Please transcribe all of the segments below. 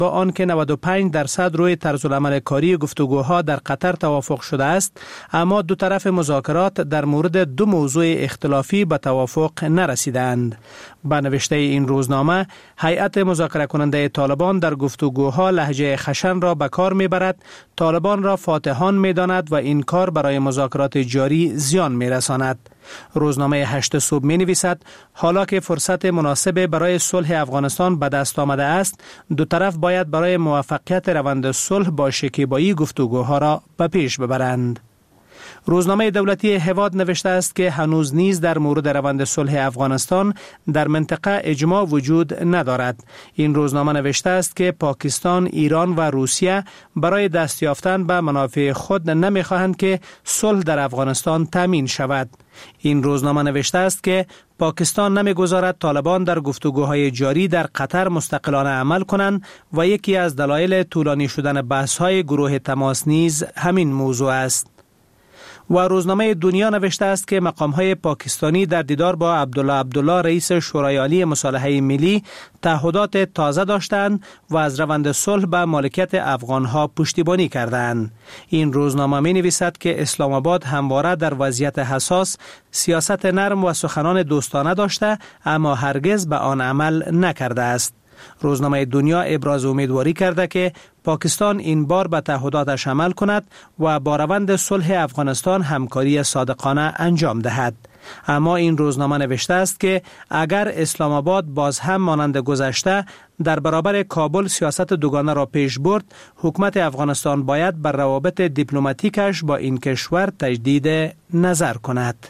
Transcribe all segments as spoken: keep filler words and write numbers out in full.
با آنکه نود و پنج درصد روی طرزالعمل کاری گفتگوها در قطر توافق شده است، اما دو طرف مذاکرات در مورد دو موضوع اختلافی به توافق نرسیدند. با نوشته این روزنامه، هیئت مذاکره کننده طالبان در گفتگوها لهجه خشن را به کار میبرد، طالبان را فاتحان میداند و این کار برای مذاکرات جاری زیان میرساند. روزنامه هشت صبح می نویسد حالا که فرصت مناسب برای صلح افغانستان به دست آمده است، دو طرف باید برای موفقیت روند صلح با شکیبایی گفتگوها را به پیش ببرند. روزنامه دولتی هواد نوشته است که هنوز نیز در مورد روند صلح افغانستان در منطقه اجماع وجود ندارد. این روزنامه نوشته است که پاکستان، ایران و روسیه برای دست یافتن به منافع خود نمی‌خواهند که صلح در افغانستان تامین شود. این روزنامه نوشته است که پاکستان نمی‌گذارد طالبان در گفتگوهای جاری در قطر مستقلانه عمل کنند و یکی از دلایل طولانی شدن بحث‌های گروه تماس نیز همین موضوع است. و روزنامه دنیا نوشته است که مقام‌های پاکستانی در دیدار با عبدالله عبدالله رئیس شورای عالی مصالحه ملی تعهدات تازه داشتند و از روند صلح به مالکیت افغان‌ها پشتیبانی کردند. این روزنامه می‌نویسد که اسلام آباد همواره در وضعیت حساس سیاست نرم و سخنان دوستانه داشته، اما هرگز به آن عمل نکرده است. روزنامه دنیا ابراز امیدواری کرده که پاکستان این بار به تعهداتش عمل کند و با روند صلح افغانستان همکاری صادقانه انجام دهد. اما این روزنامه نوشته است که اگر اسلام آباد باز هم مانند گذشته در برابر کابل سیاست دوگانه را پیش برد، حکومت افغانستان باید بر روابط دیپلماتیکش با این کشور تجدید نظر کند.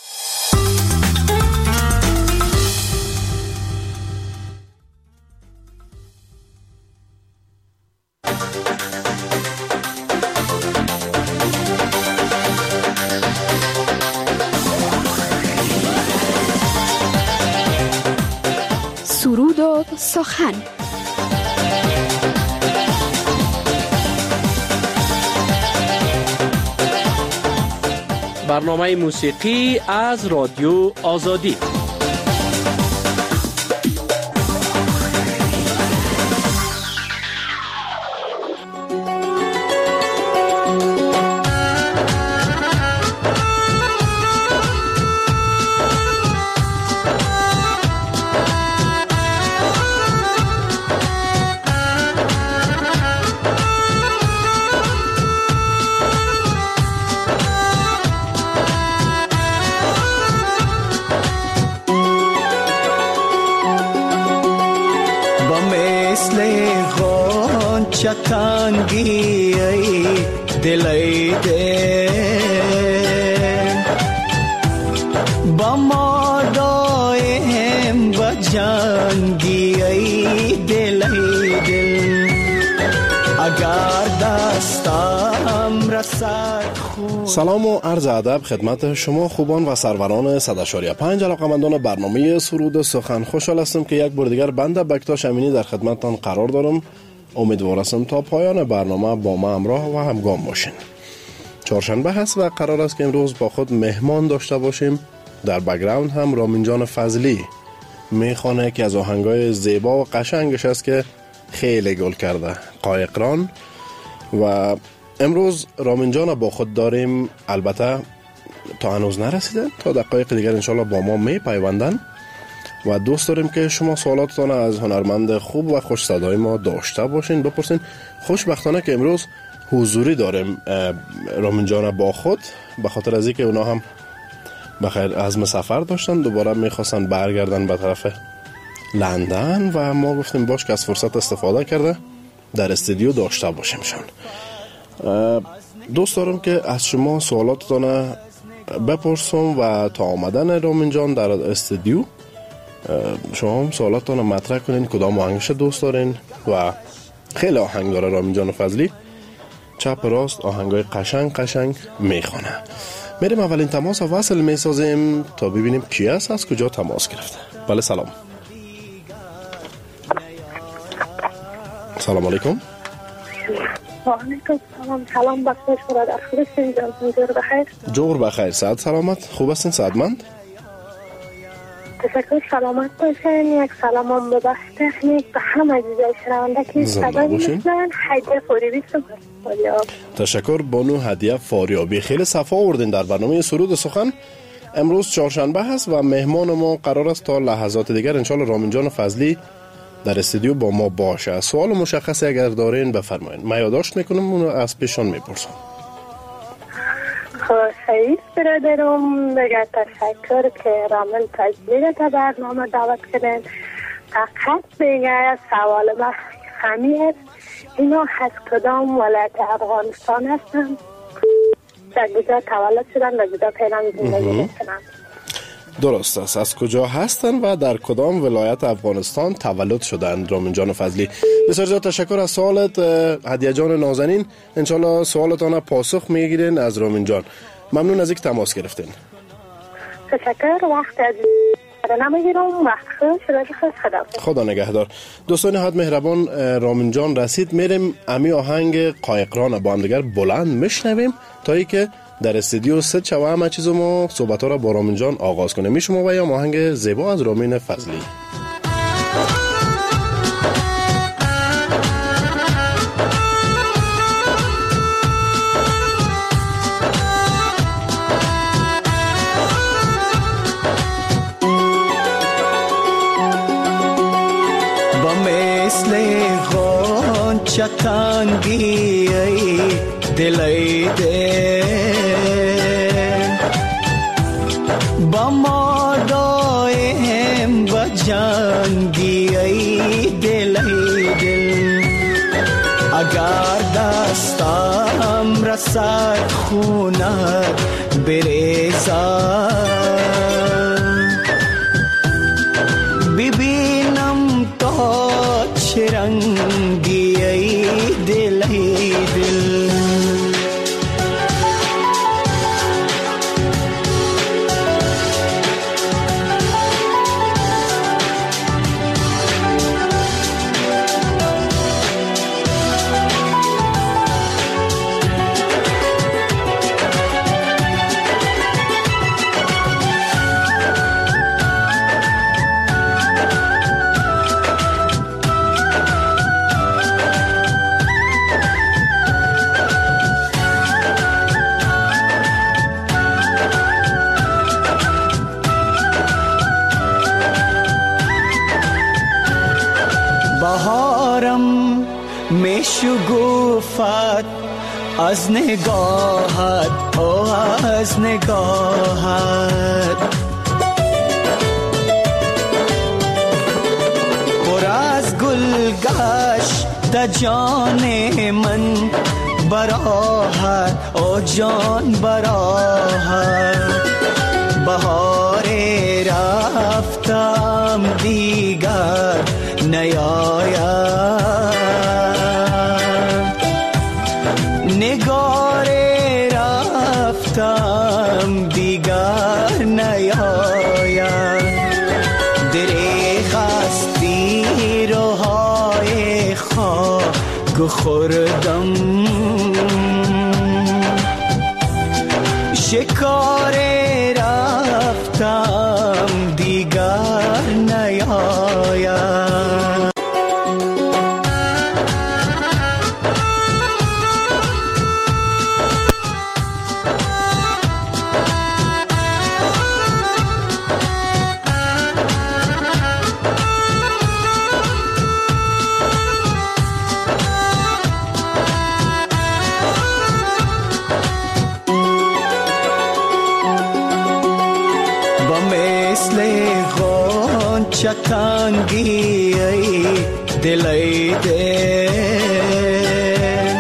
سرود و سخن. برنامه موسیقی از رادیو آزادی. چتانگی ای دلی ده با ما دایم بجانگی ای دلی دل اگر دستم رسد خون. سلام و عرض ادب خدمت شما خوبان و سروران صد و چهار و پنج علاقه‌مندان برنامه سرود سخن. خوشحال هستم که یک بار دیگر بنده بکتاش امینی در خدمتتان قرار دارم. امیدوار هستم تا پایان برنامه با ما همراه و همگام باشین. چهارشنبه هست و قرار است که امروز با خود مهمان داشته باشیم. در بک‌گراند هم رامین جان فضلی میخوانه که از آهنگای زیبا و قشنگش است که خیلی گل کرده، قایقران. و امروز رامین جان با خود داریم، البته تا هنوز نرسیدن، تا دقایق دیگر انشالله با ما می پیوندن و دوست داریم که شما سوالاتتان از هنرمند خوب و خوش صدای ما داشته باشین، بپرسین. خوشبختانه که امروز حضوری داریم رامین جان با خود، به خاطر از اینکه اونا هم بخیر عزم سفر داشتن، دوباره میخواستن برگردن به طرف لندن و ما گفتیم باش که از فرصت استفاده کرده در استودیو داشته باشیمشان. دوست دارم که از شما سوالاتتان بپرسم و تا آمدن رامین جان در استودیو شما هم سوالاتتان مطرح کنین، کدام آهنگش دوست دارین. و خیلی آهنگ داره رامین جان فضلی، چپ راست آهنگای قشنگ قشنگ میخونه. میریم اولین تماس وصل میسازیم تا ببینیم کی است، از کجا تماس گرفته. بله سلام. سلام علیکم. و علیکم سلام. سلام بخیر برادر، خوب هستین؟ جور بخیر؟ جور بخیر، صحت سلامت؟ خوب هستین؟ سعادتمند؟ تشکر، سلامت باشین. یک سلام هم به بخش تکنیک به همه عزیزای شنونده که صدای میشنن. هدیه فاریابی فاریاب. تشکر بانو هدیه فاریابی. خیلی صفا آوردین در برنامه سرود سخن. امروز چهارشنبه هست و مهمان ما قرار است تا لحظات دیگر انشالله رامین جان فضلی در استودیو با ما باشه. سوال مشخصی اگر دارین بفرمایید. من یادداشت میکنم اونو از پیشان میپرسم. خیلی برادرم بگه تشکر که رامین فضلی تا برنامه دعوت کردن. فقط بگه سوال ما همین است، اینا از کدام ولایت افغانستان هستن؟ در کجا تولد شدن و کجا پیران زندگی میکنن؟ درست است. از کجا هستن و در کدام ولایت افغانستان تولد شدن رامین جان فضلی. بسیار زیاد تشکر از سوالت هدیه جان نازنین. انشالله سوالتان پاسخ میگیرین از رامین جان. ممنون از اینکه تماس گرفتین. تشکر. وقت از نمیگیرم. وقت خوش خوش خدا خدا نگهدار. دوستان حد مهربان، رامین جان رسید. میریم امی آهنگ قایقران با هم دیگر بلند میشنویم تا ای که در استودیو ست شو همه چیزو ما صحبت ها را با رامین جان آغاز کنیم. می شما و یا آهنگ زیبا از رامین فضلی. با مثل غنچه تنگی ای دلی دل با ما دایم با جنگی ای دلی دل اگر دستم رسد خونت بریزم ببینم تا چه رنگی ای دلی دل بهارم میشگوفد از نگاهت، او از نگاهت پر از گل گشت جان من براهت، او جان براهت بهار رفتم دیگر نیاید نگار رفتم دیگر نیاید دریغ استی روهای خاک خوردم شکار رفتم دیگر نیاید چتنگی ای دلی دل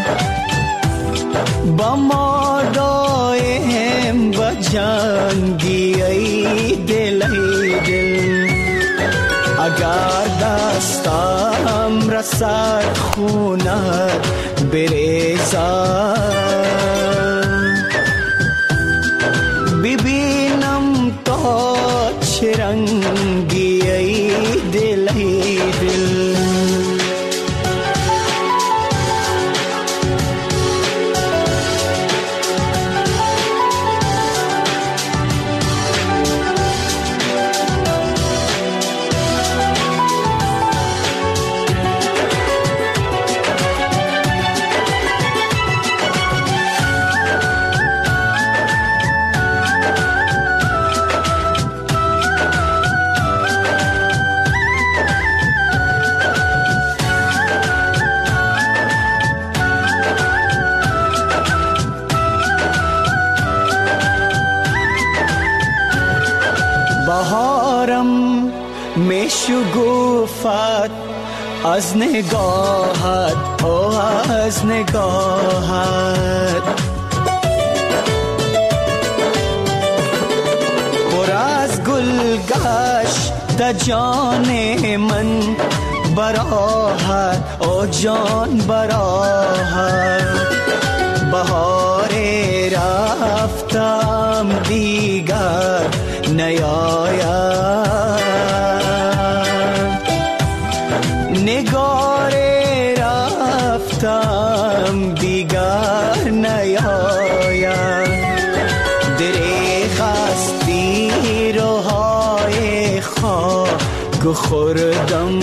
با ما دایم با جنگی ای دلی دل اگر دستم رسد خونت بریزم ببینم تا چه رنگی ای دلی دل شگوفت از نگاهت، او از نگاهت پر از گل گشت جان من براهت، او جان براهت بهار رفتم دیگر نیاید، نگار رفتم دیگر نیاید، دریغ استی روهای خاک خوردم،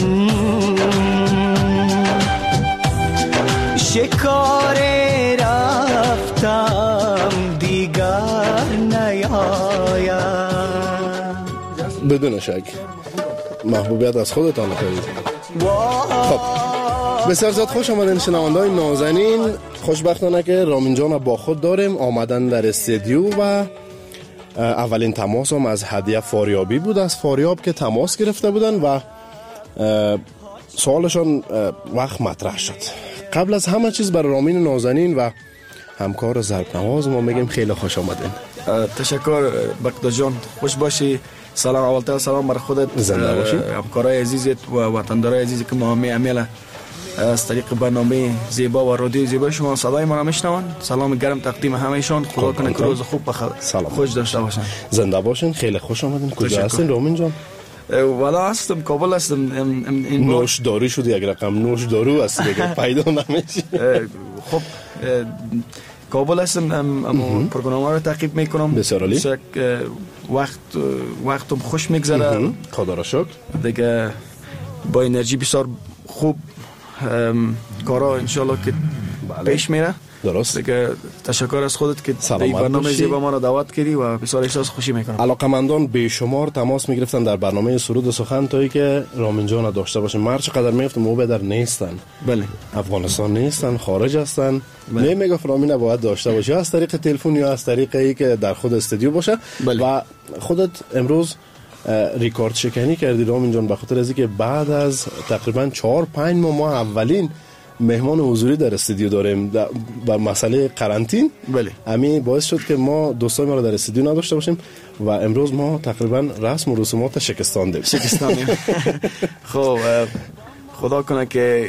شکار رفتم دیگر نیاید. بدون شک محبوبیت از خودتان کنید. خب بسیار زیاد خوش آمدین شنونده‌های نازنین. خوشبختانه که رامین جان با خود داریم، آمدن در استودیو و اولین تماس هم از هدیه فاریابی بود، از فاریاب که تماس گرفته بودن و سوالشان وقت مطرح شد. قبل از همه چیز برای رامین نازنین و همکار ضرب‌نواز ما میگیم خیلی خوش آمدین. تشکر بقدر جان، خوش باشی. سلام، اولتر سلام بر خودت، زنده باشی، همکارای عزیزت و وطندارای عزیزی که ما می امیل از طریق برنامه زیبا و رادیو زیبا شما صدای ما را میشنوند. سلام گرم تقدیم همهشان، خدا کنه که روز خوب بخیر خوش داشته باشن. زنده باشین، خیلی خوش آمدین. کجا هستین رامین جان؟ والا هستم کابل هستم. نوش داری شد یک رقم نوش دارو است دیگه پیدا نمیشه. خب کابل هستم، اما پروگرام رو تعقیب میکنم. بسیار عالی. وقت وقتم خوش میگذره، خدا را شکر. دیگه با انرژی بسیار خوب کارا انشالله که پیش میره. درست. دیگه تشکر از خودت که این برنامه زیبا ما را دعوت کردی و بسیار احساس خوشی میکنم. علاقمندان بیشمار تماس میگرفتن در برنامه سرود و سخن تایی که رامین جان داشته باشن. مرد چقدر میگفتم موبه در نیستن. بله. افغانستان نیستن، خارج هستن. بله. میگفت رامین باید داشته باشه، از طریق تلفن یا از طریق ای که در خود استودیو باشه. بله. و خودت امروز ریکورد شکنی کردی رامین جان، به خاطر از اینکه بعد از تقریبا چهار پنج ماه ما اولین مهمان حضوری در استودیو داریم بر مسئله قرنطین. بله. همین باعث شد که ما دوستای ما رو در استودیو نداشته باشیم و امروز ما تقریبا رسم و رسومات شکستاندیم. شکستاندیم. خب خدا کنه که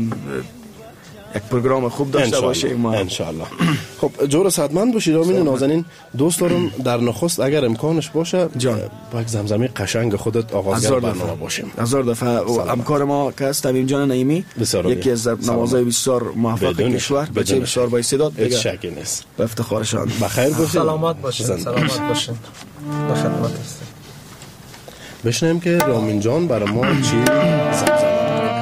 یک پروگرام خوب داشته باشیم ان شاء الله. خب جور صحتمند باشید رامین نازنین. دوست دارم در نخست اگر امکانش باشه جان با یک زمزمه قشنگ خودت آغازگر برنامه باشیم. هزار دفعه. همکار ما که است تمیم جان نعیمی، یکی از نوازای بسیار موفق کشور، بچه بسیار با استعداد، هیچ شکی نیست. به افتخارشان. بخیر باشید، سلامت باشید، سلامت باشید، به خدمت هستید. بشنویم که رامین جان برای ما چی زمزمه.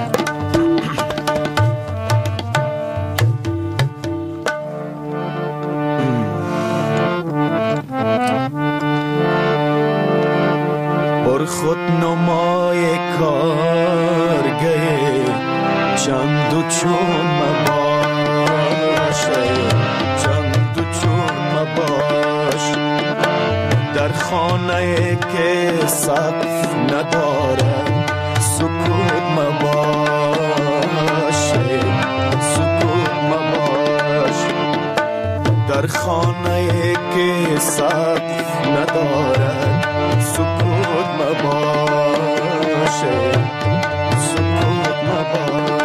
خود نمای کارگه چند و چون مباشه، چند و چون مباش در خانه که سقف نداره، سکوت مباشه، سکوت مباش در خانه که سقف نداره، سکوت مباشه، سکوت مباشه.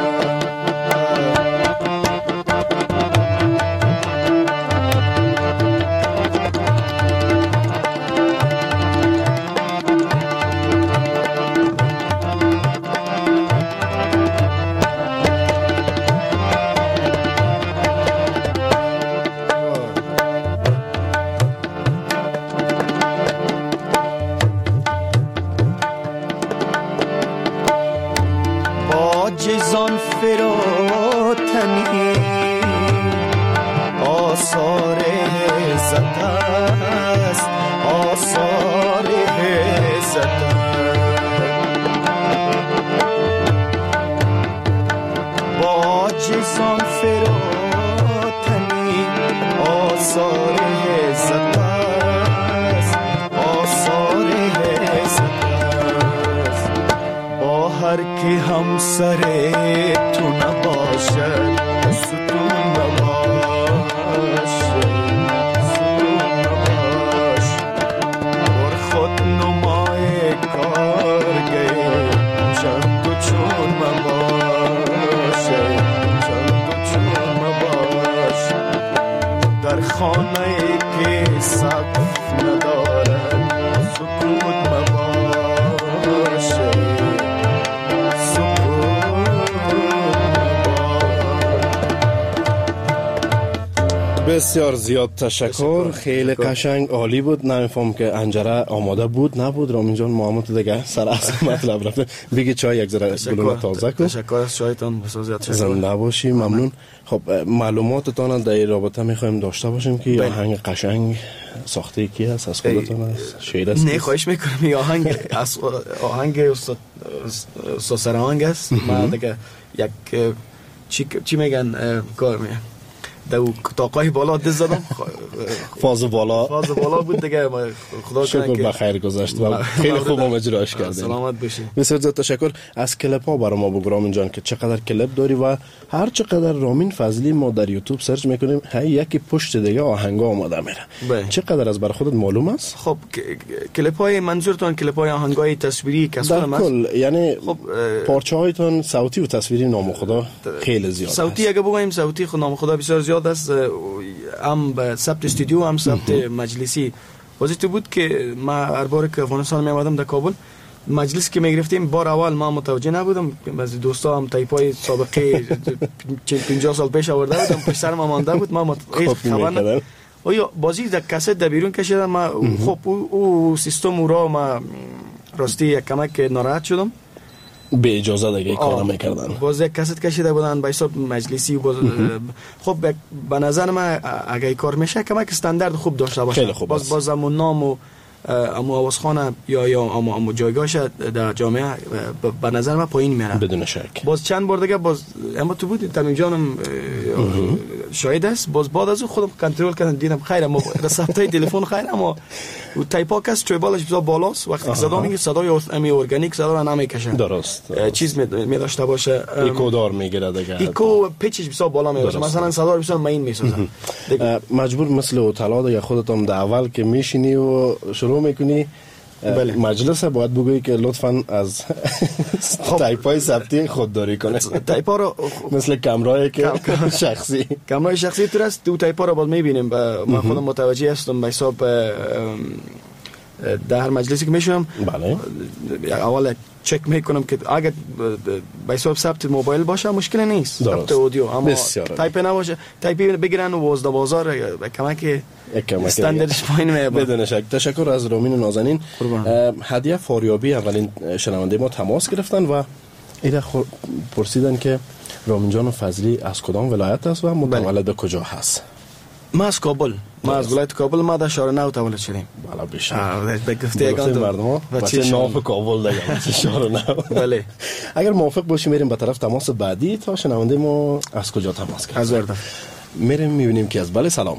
دختر که همسر تو نباشد ستون نباش ستون نباش بر خود نمای کارگه چند و چون مباش چند و چون مباش در خانه که سقف ندارد سکوت مباش بسیار زیاد تشکر. خیلی قشنگ عالی بود. نمیفهم که انجره آماده بود نبود. رامین جان محمد دیگه سر اصل مطلب رفته. بگی چای یک ذره گلوله تازه کن. تشکر از چایتان. بسیار زیاد تشکر. زنده باشی. ممنون. خب معلوماتتان در این رابطه میخوایم داشته باشیم که آهنگ قشنگ ساخته کی هست؟ از خودتان است؟ شعر است؟ نه خواهش میکنم. این آهنگ از آهنگ استاد استاد سرهنگ است. ما دیگه یک چی چی میگن کار میگن دو تاقای بالا دز زدم. فاز بالا فاز بالا بود دیگه. خدا شکر به خیر گذشت و خیلی خوب هم اجراش کردین. سلامت باشین. بسیار زیاد تشکر. از کلیپ ها برای ما بگو رامین جان که چقدر کلیپ داری و هر چقدر رامین فضلی ما در یوتیوب سرچ میکنیم هی یکی پشت دیگه آهنگا آماده میره. چقدر از برای خودت معلوم است؟ خب کلیپ های منظورتون کلیپ های آهنگای تصویری کسان است؟ در کل یعنی خب پارچه هایتون صوتی و تصویری نام خدا خیلی زیاد. صوتی اگه بگویم صوتی خود نام خدا بسیار زیاد است. هم به ثبت استودیو هم ثبت مجلسی. واسه بود که ما هر بار که افغانستان می آمدم در کابل مجلس که می گرفتیم بار اول ما متوجه نبودم. از دوستا هم تایپای سابقه پنجاه سال پیش آورده بودم پشت سر ما مانده بود. ما خبر نداشتم. آیا بازی در کست در بیرون کشیدم. ما خب او سیستم او را ما راستی یک کمک ناراحت شدم. به اجازه دیگه کار میکردن. باز یک کست کشیده بودن به حساب مجلسی. باز خب به نظر من اگه کار میشه کمک استاندارد خوب داشته باشه. باز باز همون نام و امو آوازخانه یا یا امو امو جایگاهش در جامعه به نظر من پایین میره بدون شک. باز چند بار دیگه باز اما تو بود تمیم جانم شاهد است. باز بعد از خودم کنترل کردم دیدم خیر اما رسافتای تلفن خیر اما تایپا کس تریبالش بسیار بالاست. وقتی صدا میگه صدای امی ارگانیک صدا را نمیکشه. درست. چیز می داشته باشه. ایکو دار میگیره دیگه. ایکو پیچش بسیار بالا میشه. مثلا صدا بسیار مین میسازه. مجبور مثل اوتلا دیگه خودتون در اول که میشینی و شروع میکنی بله. مجلس باید بگویی که لطفاً از تایپای ثبتی خودداری کنه. تایپا رو مثل کامرای که شخصی کامرای شخصی تو است. دو تایپا رو باید میبینیم. من خودم متوجه هستم به حساب در هر مجلسی که میشم بله اول چک میکنم که اگه به حساب ثبت موبایل باشه مشکل نیست. ثبت اودیو اما تایپ نباشه تایپ بگیرن و وازده بازار کمک استانداردش پایین میاد. بدون شک. تشکر از رامین نازنین. هدیه فاریابی اولین شنونده ما تماس گرفتن و اینا پرسیدن که رامین جان فضلی از کدام ولایت است و متولد بله. کجا هست؟ ما از کابل. ما از ولایت کابل. ما در شهر نو تولد شدیم. بالا بیشه. به گفته یگان مردم بچه ناف کابل دیگه شهر نو. بله. اگر موافق باشی میریم به طرف تماس بعدی تا شنونده ما از کجا تماس کرد. از وردم. میریم میبینیم که از بله سلام.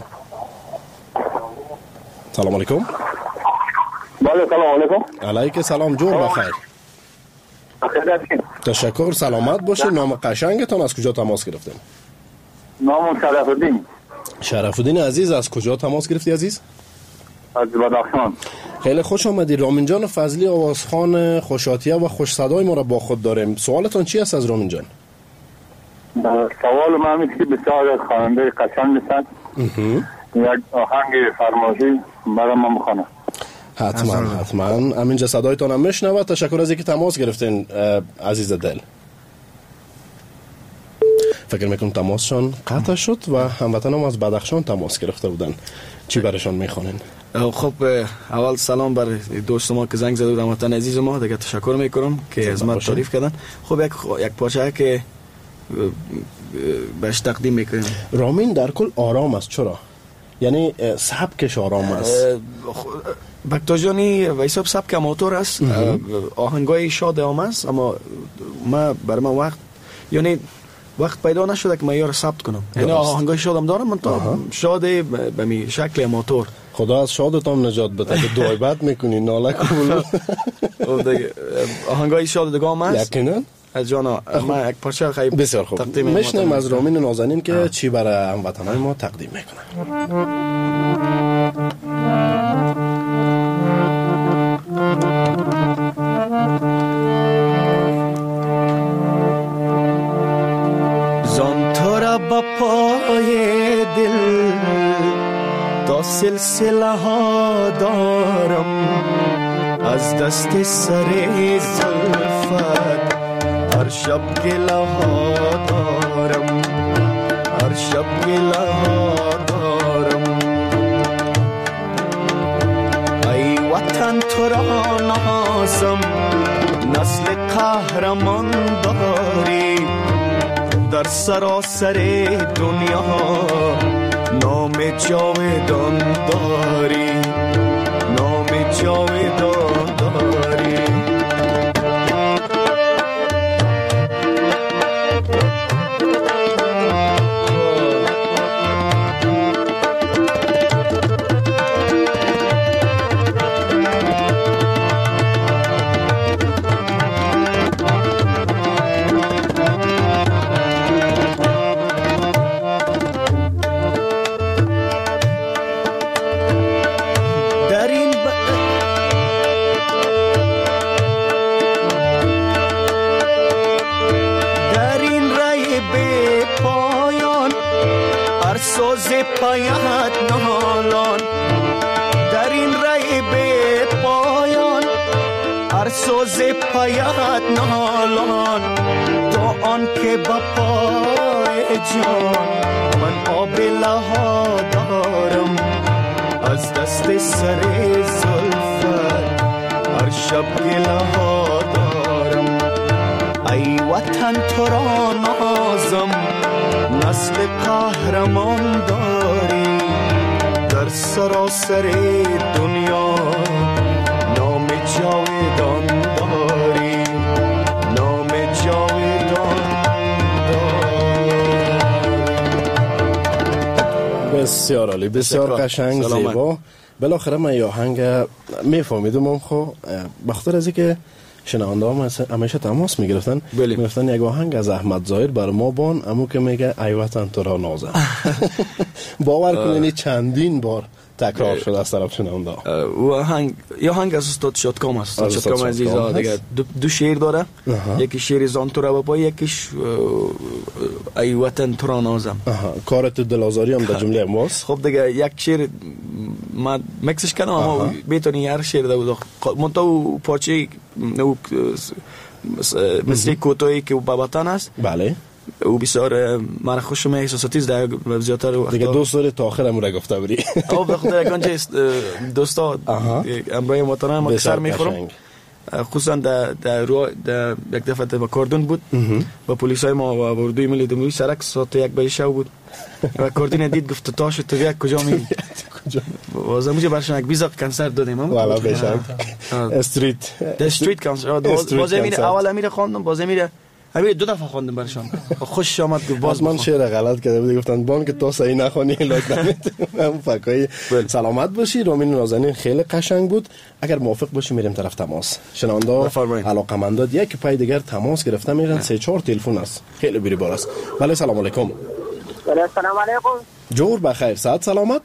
سلام علیکم. بله سلام علیکم. علیک سلام جون بخیر. تشکر. سلامت باشه. نام قشنگتان از کجا تماس گرفتین؟ نام شرف الدین. شرف الدین عزیز از کجا تماس گرفتی عزیز؟ از بدخشان. خیلی خوش آمدی. رامین جان فضلی آوازخوان خوشاتیه و خوش صدای ما را با خود داریم. سوالتان چی است از رامین جان؟ سوال من اینه که بسیار خواننده قشنگ هستند. یک آهنگ فرمایشی برای ما میخوانم. حتما حتما. همینجا صدایتان هم میشنوه. تشکر از اینکه تماس گرفتین عزیز دل. فکر میکنم تماسشان قطع شد و هموطن هم از بدخشان تماس گرفته بودن. چی برشان میخوانین؟ خب اول سلام بر دوست ما که زنگ زده بودن وطن عزیز ما دیگه تشکر میکنم که از ما تعریف کردن. خب یک یک پارچه که بهش تقدیم میکنیم. رامین در کل آرام است. چرا؟ یعنی سبکش آرام است. بکتاجانی و حساب سبک موتور است. آهنگای شاد هم است اما ما بر ما وقت یعنی وقت پیدا نشده که من یار ثبت کنم. یعنی آهنگای شادم دارم من تو شاده به می شکل موتور خدا از شادتان نجات بده که دعای بد میکنی ناله قبول. آهنگای شاد دیگه هم هست یقینا از جانا. من یک پارچه خیلی بسیار خوب میشنیم از رامین نازنین که چی برای هموطنان ما تقدیم میکنه. زان تو را با پای دل تا سلسله ها دارم، از دست سر زلفت هر شب گله ها دارم، هر شب گله ها دارم. ای وطن تو را نازم، نسل قهرمان داری، در سراسر دنیا نام جاودان داری، نام جاودان داری. پایت نالان، در این ری به پایان هر سوز پایت نالان. تا آن که با پای جان من آبله ها دارم، از دست سر زلفت هر شب گله ها دارم. ای وطن تو را نازم، نسل قهرمان داری، در سراسر دنیا نام جاودان داری، نام جاودان داری. بسیار عالی، بسیار قشنگ، زیبا. بالاخره من یه آهنگ میفهمیدم خو بخاطر از اینکه شنونده ها همیشه تماس میگرفتن میگفتن یک آهنگ از احمد ظاهر بر ما بان، امو که میگه ای وطن تو را نازم. باور کنید چندین بار تکرار شده از طرف شنونده ها. و آهنگ یا آهنگ از استاد شادکام است. استاد شادکام عزیزا دیگه دو, دو شعر داره. یکی شعر زان تو را با یکیش ای وطن تو را نازم. کارت دلازاری هم در جمله ماست. خب دیگه یک شعر ما مکسش کردم اما بتونی هر شعر دو منتها پارچه او مثل کوتاهی که با وطن است. بله. او بسیار مرا خوش می احساساتی است در زیاتر وقتا دیگه دوست داری تا آخر امور گفته بری. او بخاطر گنج دوستا امروی محترم ما سر میخورم، خصوصا در در رو در یک دفعه با کاردون بود با پلیسای ما و اردوی ملی دموی سرک ساعت یک به شب بود و کاردون دید گفت تا شد تو یک کجا میری کجا واسه موجه برشون یک ویزا کنسرت دادیم والا بشک استریت استریت کنسرت باز میره اول میره خواندم باز میره همین دو دفعه خواندم برشان خوش آمد که باز من شعر غلط کرده بود گفتن بان که تو صحیح نخونی لاک نمیتونم فکای سلامت باشی. رامین نازنین خیلی قشنگ بود. اگر موافق باشی میریم طرف تماس. شنوندا علاقمندات یک پای دیگر تماس گرفته میرن. سه چهار تلفن است خیلی بری بار است. بله سلام علیکم. بله سلام علیکم. جور بخیر صحت سلامت.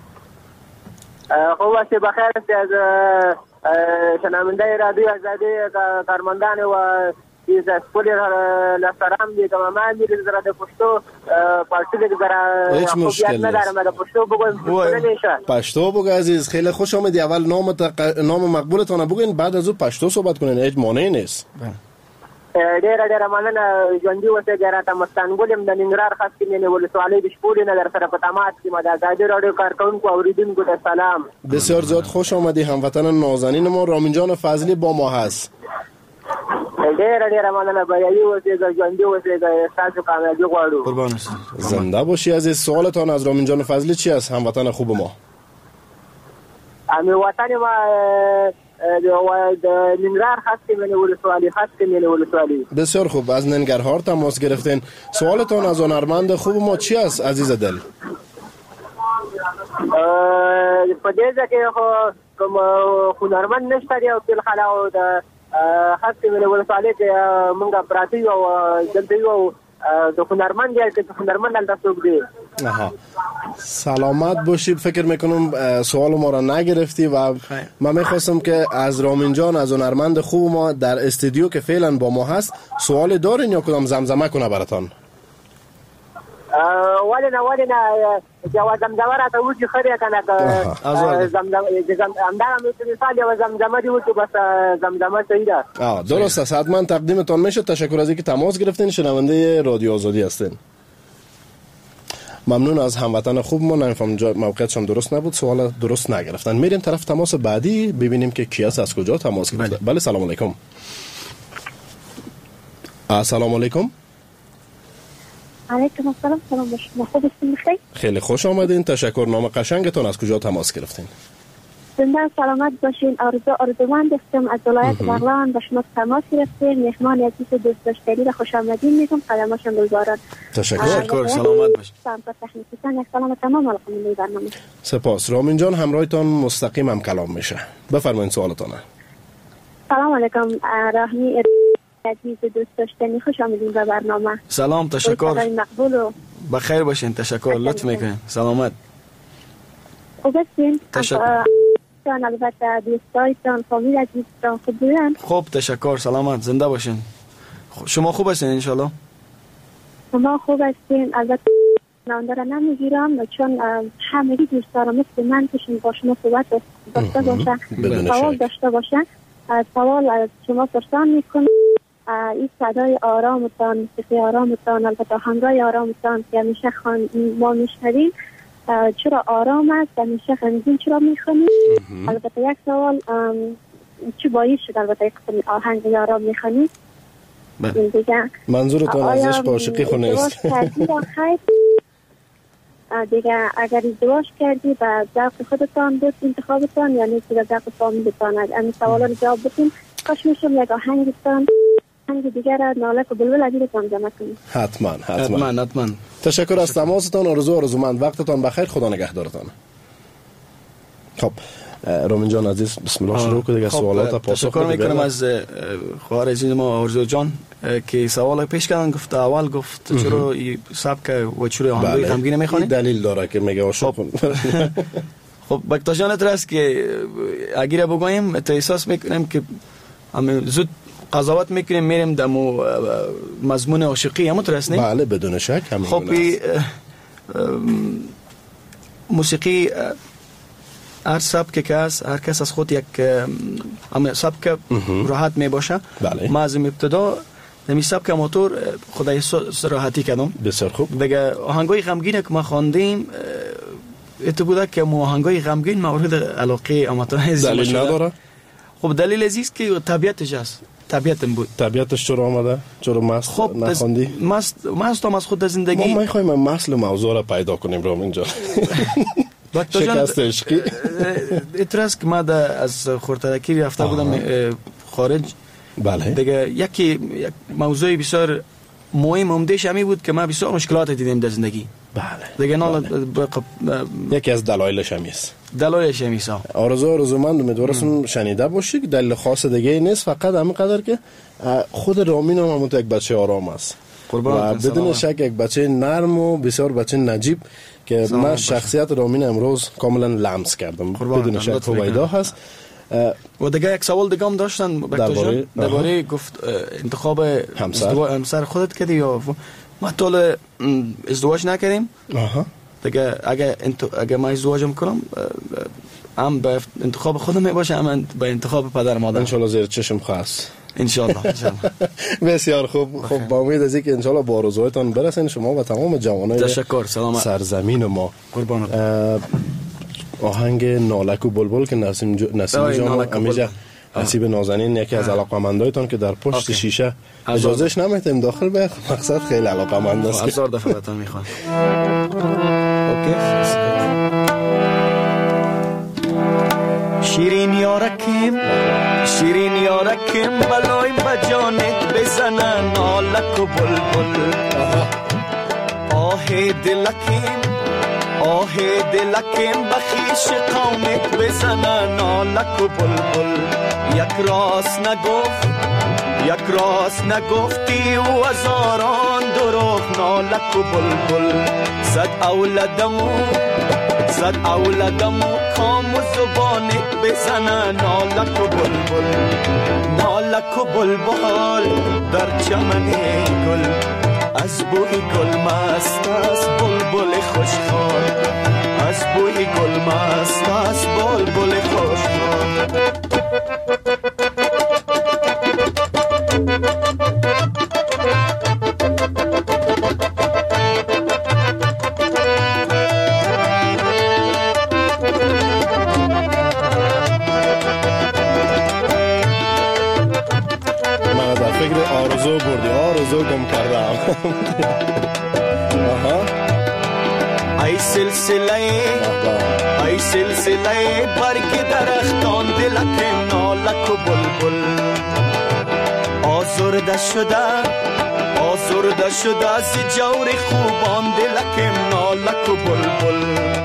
خوب است بخیر از شنونده رادیو آزادی کارمندان و از پولی لسرام دیگه من میرم زرا د پښتو پارتی دیگه زرا خوبیت ندارم د پښتو بگویم پښتو بگو عزیز. خیلی خوش آمدی. اول نام تق... نام مقبولتان بگین بعد از اون پښتو صحبت کنین. هیچ مانعی نیست. ډیر ډیر مننه ژوندۍ اوسئ. ګراته مستانګل يم د ننګرهار خاص کې مې ولسوالۍ د شپولې نه در سره په تماس کې ما د آزادي راډیو کارکونکو اوریدونکو ته سلام. بسیار زیاد خوش آمدی. هموطن نازنین ما رامین جان فضلی با ما هست. ډیر ډیر مننه. بریالي اوسئ، ژوندۍ اوسئ، تاسو کامیابی غواړو. قربان است. زنده باشی عزیز. سوالتان از رامین جان فضلی چی است؟ هموطن خوب ما. امی وطن ما د ننګرهار خاص کې مې ولسوالۍ خاص کې مې ولسوالۍ. بسیار خوب. از ننګرهار تماس گرفتین. سوالتان از هنرمند خوب ما چی است عزیز دل؟ په دې ځکه خو کوم هنرمند نشته دی او بل خلا او د خاص ویل ولساله کې مونږه پراتی او دلته یو د هنرمند یا که هنرمند البته څوک دی. آها سلامت باشید. فکر میکنم سوال ما را نگرفتی و من میخواستم که از رامین جان از هنرمند خوب ما در استودیو که فعلا با ما هست سوال دارین یا کدام زمزمه کنه براتان؟ ولی نه ولی نه جواز زمزمه را تا وجی خریه کنه که زمزمه امدارم مثال یا زمزمه دی وجی بس زمزمه صحیح ده. آه درست است. حتما تقدیمتان میشه. تشکر از اینکه تماس گرفتین. شنونده رادیو آزادی هستین. ممنون از هموطن خوب ما. نمیفهم موقعیتشان درست نبود سوال درست نگرفتن. میریم طرف تماس بعدی ببینیم که کی است از کجا تماس گرفته. بله سلام علیکم. السلام علیکم. علیکم السلام. سلام باشید. خوب هستین بخیر؟ خیلی خوش آمدین. تشکر. نام قشنگتون از کجا تماس گرفتین؟ زنده سلامت باشین. آرزو آرزومند هستم از ولایت بغلان به شما تماس گرفتیم. مهمان عزیز دوست داشتنی را خوش آمدین میگم. قدماشون گلزاران. تشکر. تشکر. سلامت باشید. سلام تکنیکیتان. یک سلام تمام علاقمندی برنامه. سپاس. رامین جان همراهتان مستقیم هم کلام میشه. بفرمایید سوالتون. سلام علیکم. راهمی عزیز دوست داشتنی خوش آمدین به برنامه. سلام. تشکر. مقبول و بخیر باشین. تشکر. لطف میکنین. سلامت. خوب هستین؟ تشکر. البته دوستایتان فامیل عزیزتان خوب بودن؟ خوب تشکر. سلامت. زنده باشین. شما خوب هستین ان شاء الله؟ شما خوب هستین. البته نانده را نمیگیرم چون همگی دوست دارم مثل من کشون با شما صحبت داشته باشه سوال داشته باشه. سوال از شما پرسان میکنم. این صدای آرامتان موسیقی آرامتان البته آهنگای آرامتان که همیشه خان ما میشنویم چرا آرام است همیشه غمگین چرا میخونید؟ البته یک سوال چه باعث شد البته یک قسم آهنگ آرام میخونید؟ دیگه منظورتون از عشق عاشقی خو نیست؟ دیگه اگر ازدواج کردی به ذوق خودتان بود انتخابتان یا نیست به ذوق فامیلتان؟ این سوالا رو جواب بدین. کاش میشم یک آهنگتان آهنگ دیگر را نالک و بلبل عزیزتان جمع کنید. حتما حتما حتما. تشکر از تماستان. آرزو آرزومند. وقتتان بخیر. خدا نگهدارتان. خب رامین جان عزیز بسم الله شروع کنید. سوالات پاسخ تشکر میکنم از خواهر عزیز ما آرزو جان که سوال پیش کردن. گفت اول گفت چرا این سبک و چرا آهنگای غمگین میخوانید؟ دلیل داره که میگه عاشق. خب بکتاشان ترس که اگر بگویم تو احساس میکنیم که هم زود قضاوت میکنیم میریم دمو مضمون عاشقی همون ترس نه؟ بله بدون شک همین. خب موسیقی هر سبک که هست هر کس از خود یک هم سبک راحت می باشه. بله. ما از ابتدا نمی سبک موتور خدای راحتی کردم. بسیار خوب. دیگه آهنگای غمگین که ما خواندیم ات بوده که مو آهنگای غمگین مورد علاقه اماتان عزیز دلیل نداره؟ خب دلیل عزیز که طبیعتش است. طبیعتم بود. طبیعتش چرا آمده؟ چرا مست خب نخوندی؟ مست مستم از خود زندگی. ما میخوایم مسئله موضوع را پیدا کنیم رامین جان. شکست عشقی. اترس که ما از خورترکی رفته بودم خارج. بله. دیگه یکی یک موضوع بسیار مهم عمدهش همی بود که ما بسیار مشکلات دیدیم در زندگی. بله. دیگه نال یکی از دلایلش همیست. دلایلش همیست. آرزو آرزومند امیدوارم شنیده باشی که دلیل خاص دیگه نیست فقط همین قدر که خود رامین هم همون یک بچه آرام است. و بدون شک یک بچه نرم و بسیار بچه نجیب که من شخصیت رامین امروز کاملا لمس کردم. بدون شک فوایدا هست. و دیگه یک سوال دیگه هم داشتن درباره درباره گفت انتخاب همسر همسر خودت کردی یا ما طول ازدواج نکردیم. آها. دیگه اگه اگه ما ازدواجم کنم هم به انتخاب خودم میباشه هم به انتخاب پدر مادر. ان شاء الله زیر چشم خاص. ان شاء الله. بسیار خوب. خب با امید از اینکه ان شاء الله با آرزوهایتان برسین شما و تمام جوانای تشکر. سلامت. سرزمین ما. قربانت. آهنگ نالک و بلبل که نسیم جو... نسیم جان همیشه نصیب نازنین یکی از علاقمندایتان که در پشت آکی. شیشه اجازهش نمیتیم داخل به مقصد خیلی علاقمند است. هزار دفعه تا میخوام. اوکی. شیرین یارکیم شیرین یارکیم بلایم با جانت بزنن نالک و بلبل آه دلکیم آه دلکم بخیش قومت بزنه نالک و بلبل یک راست نگفت یک راست نگفتی و هزاران دروغ نالک و بلبل صد اولادمو صد اولادمو کام و زبانت بزنه نالک و بلبل نالک و بلبل در چمن گل از بوی گل مست است بلبل خوشخوان از بوی گل مست است بلبل خوشخوان من در فکر آرزو بردی آرزو گم کردم ای سلسله ای سلسله برگ درختان دلکم نالک و بلبل آزرده شده آزرده شده از جور خوبان دلکم نالک و بلبل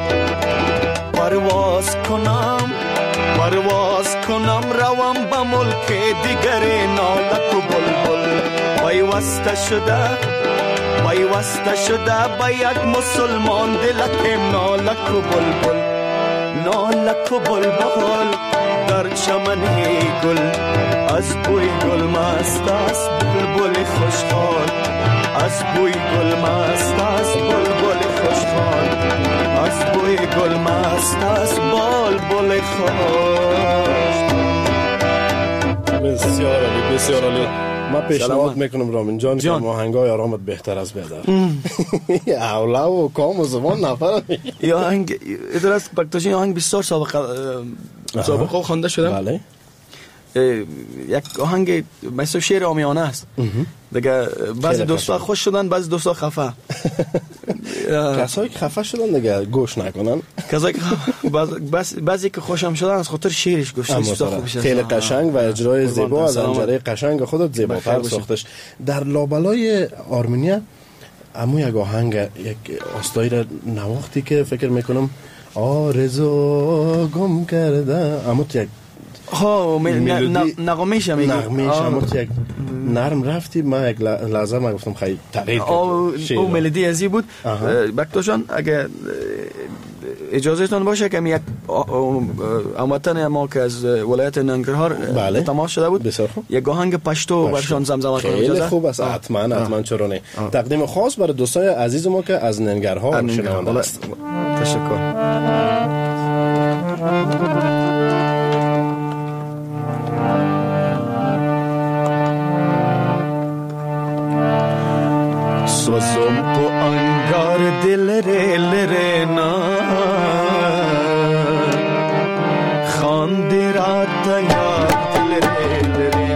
پرواز کنم پرواز کنم روم به ملک دیگر نالک و بلبل پیوسته شده پیوسته شده به یک مسلمان دلکم نالک و بلبل نالک و بلبل در چمن گل از بوی گل مست است بلبل خوشخوان از بوی گل مست است بلبل خوشخوان از بوی گل مست است بلبل خوش. بسیار عالی بسیار عالی. ما پیشنهاد میکنم رامین جان که آهنگای آرامت بهتر از بیادر اولا و کام و زبان نفر یا آهنگ اداره است بکتاشین آهنگ بسیار سابقه سابقه خوانده شده. بله یک آهنگ مثل شعر عامیانه است دیگه. بعضی دوستا خوش شدن بعضی دوستا خفه. کسایی که خفه شدن دیگه گوش نکنن. کسایی که بعضی که خوشم شدن از خاطر شعرش گوش نکنن. خیلی قشنگ و اجرای زیبا از انجره قشنگ خودت زیباتر ساختش. در لابلای آرمنیا امو یک آهنگ یک آستایی را نواختی که فکر میکنم آرزو گم کرده امو یک ها نغمه‌ش هم میگه نغمه‌ش هم یک نرم رفتی. من یک لحظه ما گفتم خیلی تغییر کرد او ملودی ازی بود. بکتاشان اگه اجازهتون باشه که یک هموطن ما که از ولایت ننگرهار تماس شده بود یک آهنگ پشتو برشان زمزمه کنم. خیلی خوب است. حتما حتما چرا نه. تقدیم خاص برای دوستای عزیز ما که از ننگرهار شنونده است. تشکر. سوزم پو انگار دل ره لره نا خاندی رات یا دل ره لره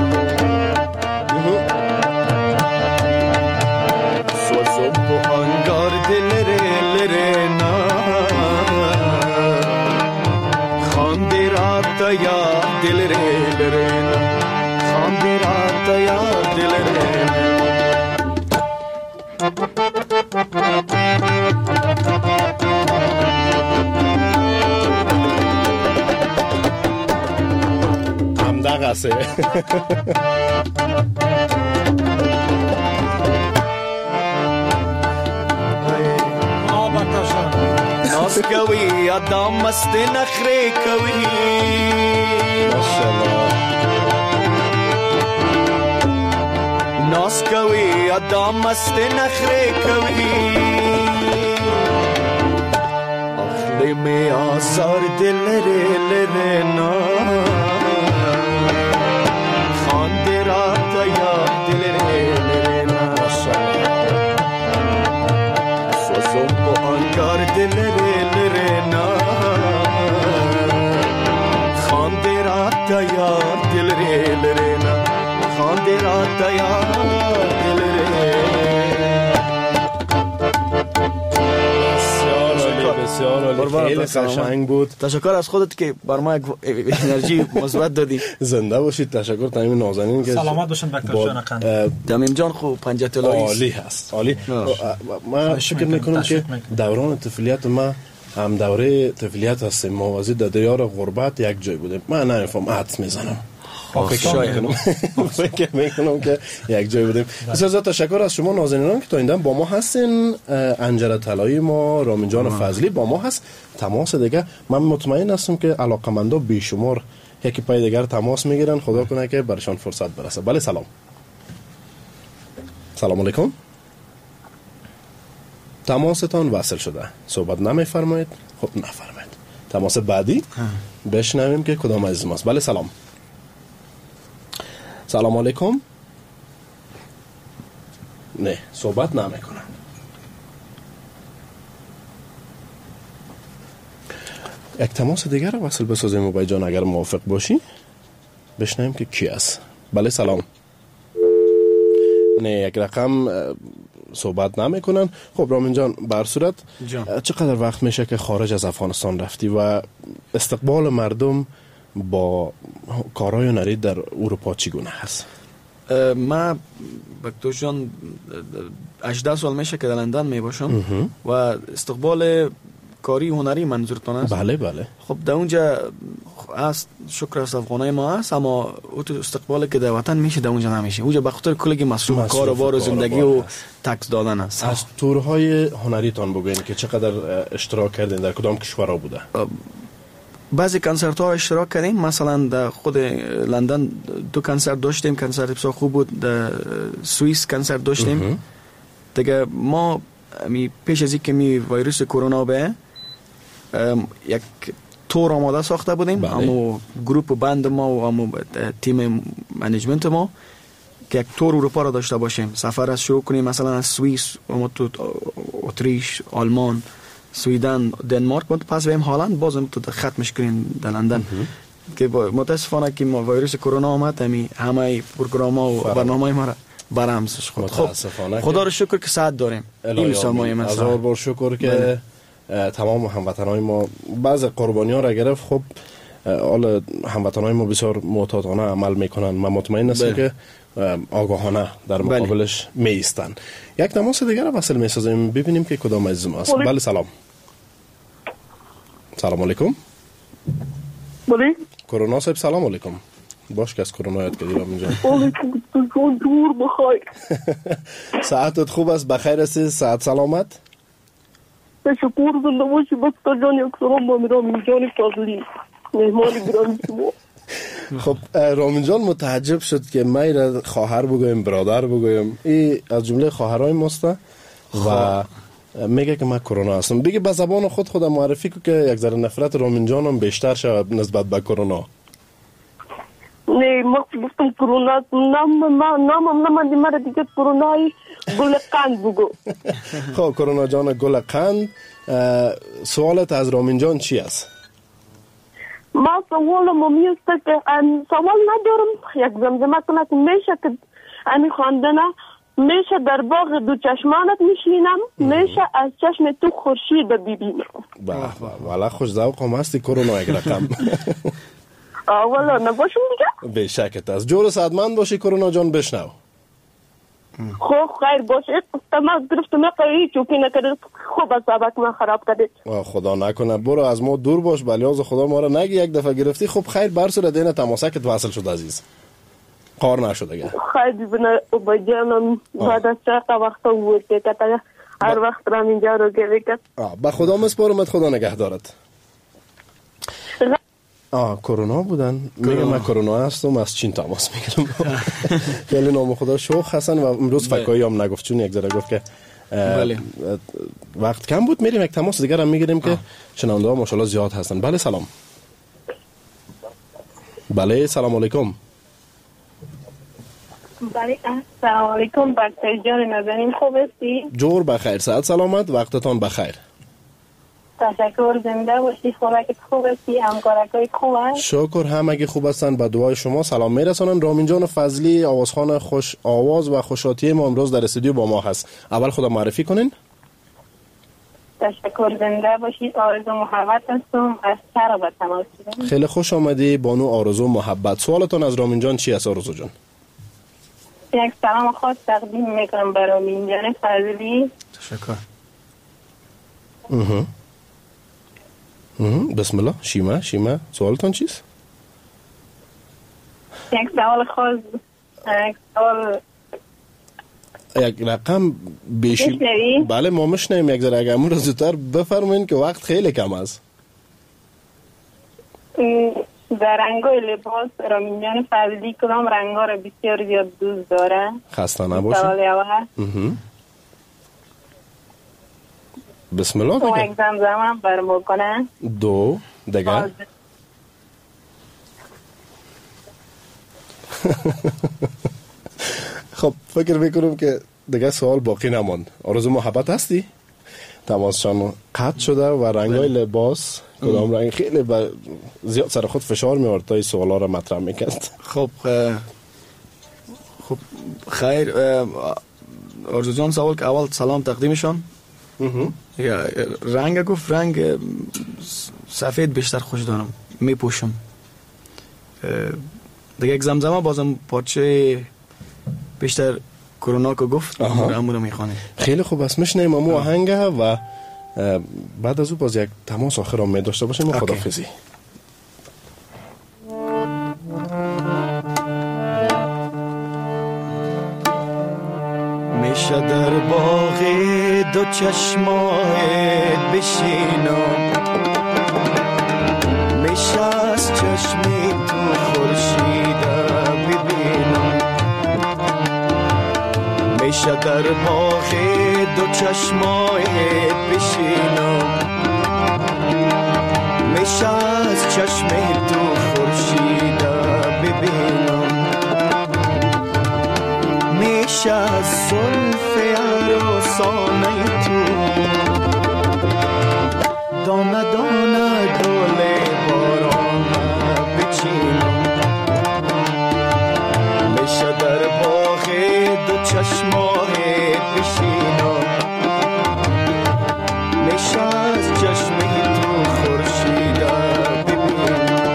سوزم پو انگار دل ره لره نا خاندی رات یا دل ره لره خاندی رات یا دل ره. همدغه است. ناز کوي ادم مست نخره کوي ماشاءالله. ناز کوي ادم مست نخره کوي اخلی می آزار دل ره لره نا خاندی رات یا دل ره لره نا سوزم پو انگار دل ره لره نا خاندی رات یا دل ره لره نا خاندی رات یا دل ره. بسیار عالی بسیار خیلی قشنگ بود. تشکر از خودت که بر ما انرژی مثبت دادی. زنده باشید. تشکر تمام نازنین که سلامت باشین دکتر جان قند. دمیم جان خوب پنجاه طلایی عالی هست. عالی. من فکر میکنم که دوران طفولیت ما هم دوره طفولیت هستیم. موازی در دیار غربت یک جای بودیم. من نمیفهم حدس میزنم. فکر میکنم که یک جای بودیم. بسیار زیاد تشکر از شما نازنینان که تا این دم با ما هستین. انجر طلایی ما رامین جان فضلی با ما هست. تماس دیگه من مطمئن هستم که علاقمندا بیشمار یکی پای دیگر تماس میگیرن. خدا کنه که برشان فرصت برسه. بله سلام. سلام علیکم. تماستان وصل شده. صحبت نمیفرمایید. خب نفرمایید. تماس بعدی بشنویم که کدام عزیز ماست. بله سلام. سلام علیکم. نه صحبت نمیکنم. یک تماس دیگر رو وصل بسازیم موبای جان اگر موافق باشی بشنویم که کی است. بله سلام. نه یک رقم صحبت نمیکنن. خب رامین جان بر صورت چقدر وقت میشه که خارج از افغانستان رفتی و استقبال مردم با کارهای هنری در اروپا چگونه هست؟ ما دکتر جان هجده سال میشه که در لندن می باشم و استقبال کاری هنری منظورتون است؟ بله بله. خب در اونجا است شکر است افغانای ما است، اما اون استقبال که در وطن میشه در اونجا نمیشه. اونجا به خاطر کلی مصروف کار و بار و زندگی و تکس دادن است. از تورهای هنری تان بگوین که چقدر اشتراک کردین، در کدام کشورها بوده؟ بعضی کنسرت ها اشتراک کردیم. مثلا در خود لندن دو کنسرت داشتیم، کنسرت بسیار خوب بود. در سوئیس کنسرت داشتیم. دیگه ما می پیش از اینکه می ویروس کرونا به یک تور آماده ساخته بودیم. اما گروپ و بند ما و اما تیم منیجمنت ما که یک تور اروپا را داشته باشیم. سفر از شروع کنیم مثلا از سوئیس و تو اتریش، آلمان، سویدن، دنمارک، و پس بریم هلند، بازم تو ختمش کنیم در لندن. که متاسفانه که ما ویروس کرونا آمد، همه همه پروگرام‌ها و برنامه‌های ما را برامسش خود. خب خدا رو شکر که صحت داریم. این مسلمانای ما هزار بار شکر که تمام هموطنان ما بعض قربانی‌ها را گرفت. خب حالا هموطنان ما بسیار معتادانه عمل میکنن. من مطمئن هستم که آگاهانه در مقابلش می ایستن. یک تماس دیگر را وصل می‌سازیم ببینیم که کدام عزیز ما است. بله سلام. سلام علیکم. بله کرونا صاحب سلام علیکم. باش که از کرونا یاد کردی رامین جان. علیکم السلام. دور بخیر. ساعتت خوب است؟ بخیر هستی؟ صحت سلامت؟ تشکر زنده باشی. دکتر جان یک سلام با رامین جان فضلی مهمان گرامی شما. خب رامین جان متعجب شد که من را خواهر بگویم برادر بگویم. این از جمله خواهرای ماست و میگه که من کرونا هستم. بگه به زبان خود خودم معرفی کو که یک ذره نفرت رامین جانم بیشتر شود نسبت به کرونا. نه ما گفتم کرونا نام ما نام نام مرا دیگه کرونای گل قند بگو. خب کرونا جان گل قند، سوالت از رامین جان چی است؟ ما سوالم میست که سوال ندارم. یک زمزمه کنه که میشه که امی خواندنه میشه در باغ دو چشمانت میشینم، میشه از چشم تو خورشید ببینم. با والا خوش ذوق هم هستی کرونا یک رقم. والا نباشم دیگه. به شکت از جور سعدمند باشی کرونا جان. بشنو. خوب خیر باشه. تمام گرفتم قایی چوکی نکرد. خوب از سبک من خراب کردید. خدا نکنه. برو از ما دور باش. بلیاز خدا ما را نگی یک دفعه گرفتی. خب خیر برسو دینه تماسکت وصل شد عزیز. قار نشد اگر. خیر ببینه با جانم بعد از چقدر وقت بود که تا هر وقت را اینجا رو گرفت. با خدا مسپارمت. خدا نگهدارت. آه کرونا بودن. میگم من کرونا هستم از چین تماس میگیرم. خیلی نام خدا شوخ هستن و امروز فکایی هم نگفت چون یک ذره گفت که وقت کم بود. میریم یک تماس دیگر هم میگیریم که شنونده ها ماشاءالله زیاد هستن. بله سلام. بله سلام علیکم. بله السلام علیکم. دکتر جان نازنین خوب هستی؟ جور بخیر. صحت سلامت. وقتتان بخیر. تشکر. زنده باشی. خوبه خوب هستی؟ همکارکای خوب هست؟ شکر همگی خوب هستن. به دعای شما سلام میرسانن. رامین جان فضلی آوازخوان خوش آواز و خوشاتی ما امروز در استودیو با ما هست. اول خدا معرفی کنین. تشکر، زنده باشید. آرزو محبت هستم از سر به تماس شدم. خیلی خوش آمدی بانو آرزو محبت. سوالتون از رامین جان چی است آرزو جان؟ یک سلام خاص تقدیم میکنم برای رامین جان فضلی. تشکر. اها اها بسم الله. شیما شیما سوالتون چیست؟ یک سوال خاص، یک سوال یک رقم بیشی. میشنوی؟ بله ما میشنویم. یک ذره اگه رو زودتر بفرمایید که وقت خیلی کم است. در رنگای لباس رامین جان فضلی کدام رنگا را بسیار زیاد دوست داره؟ خسته نباشید. سوال اول. بسم الله تو دیگه. یک زمزمه هم برمو کنه. دو دیگه. خب فکر میکنم که دیگه سوال باقی نماند. آرزو محبت هستی؟ تماسشان قطع شده و رنگای لباس کدام رنگ خیلی با زیاد سر خود فشار میارد تا این سوالا را مطرح میکرد. خب خب خیر آرزو جان سوال که اول سلام تقدیمشان. رنگ گفت رنگ سفید بیشتر خوش دارم میپوشم. دیگه یک زمزمه بازم پارچه بیشتر کرونا که گفت امور میخوانه. خیلی خوب است. میشنیم امو آهنگه و بعد از او باز یک تماس آخر هم می داشته باشیم و خداحافظی. میشه در باغ دو چشمایت بشینم، میشه از چشمی تو خورشیده ببینم، میشه در باغ دو چشمایت بشینم، میشه از چشمی تو خورشیده ببینم، میشه از زلف عروسانه تو دانه دانه گل باران بچینم، میشه در باغ دو چشمایت بشینم، میشه از چشمی تو خورشیده ببینم.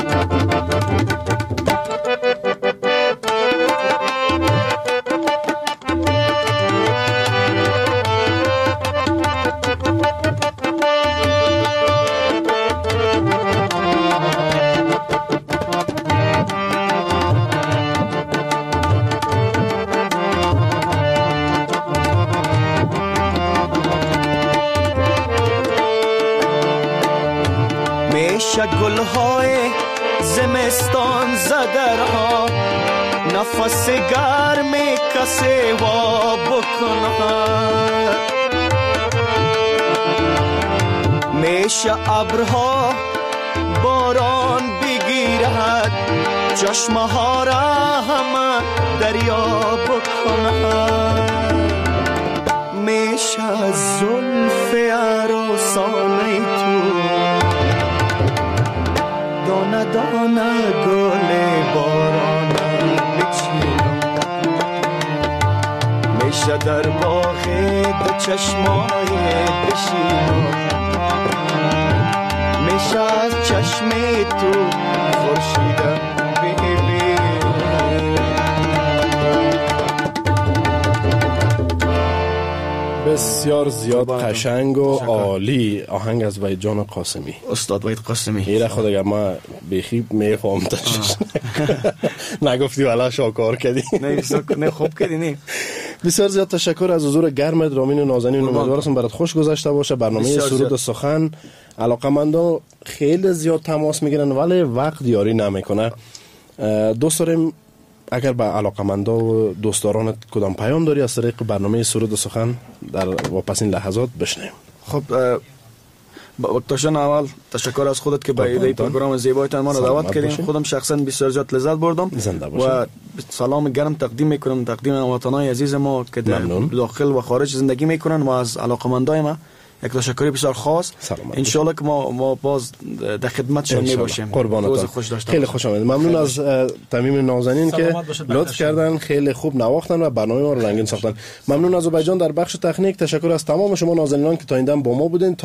میشه گلهای زمستان زدرها نفس گرم کسی وا بکنه، میشه ابرها باران بگیرد چشمه ها را همه دریا بکنه، میشه از زلف عروسانه تو دانه دانه گل باران بچینم، میشه در باغ دو چشمایت بشینم، میشه از چشم تو خورشیده ببینم. بسیار زیاد قشنگ و عالی آهنگ از وحید جان قاسمی، استاد وحید قاسمی. ایره خود اگر ما بخی میفهم تشش نگفتی والا شاکار کردی. نه نه خوب کردی. نه بسیار زیاد تشکر از حضور گرمت رامین نازنین. امیدوارم برات خوش گذشته باشه. برنامه سرود سخن علاقمندان خیلی زیاد تماس میگیرن ولی وقت یاری نمیکنه. دوست داریم اگر به علاقمندا و دوستدارانت کدام پیام داری از طریق برنامه سرود سخن در واپسین لحظات بشنویم. خب وقتاشان اول تشکر از خودت که به این پروگرام زیبایتان ما را دعوت کردین. خودم شخصا بسیار زیاد لذت بردم و سلام گرم تقدیم میکنم تقدیم وطنای عزیز ما که در داخل و خارج زندگی میکنن و از علاقمندای ما یک تشکر بسیار خاص. ان شاء الله که ما ما باز در خدمتشون میباشیم. قربانتان. خیلی خوش آمدید. ممنون از تمیم نازنین که لطف کردن، خیلی خوب نواختن و برنامه ما رو رنگین ساختن. ممنون از عبیدجان در بخش تکنیک. تشکر از تمام شما نازنینان که تا این دم با ما بودین.